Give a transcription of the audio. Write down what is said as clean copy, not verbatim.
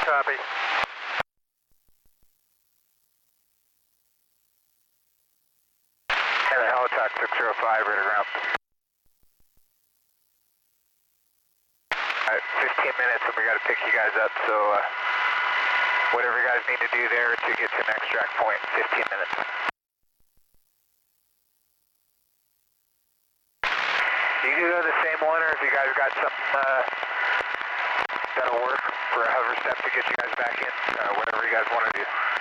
Copy. And the Halifax 605, right around. Alright, 15 minutes and we got to pick you guys up, so whatever you guys need to do there to get to an extract point, 15 minutes. You can go to the same one, or if you guys got something that'll work for a hover step to get you guys back in, whatever you guys want to do.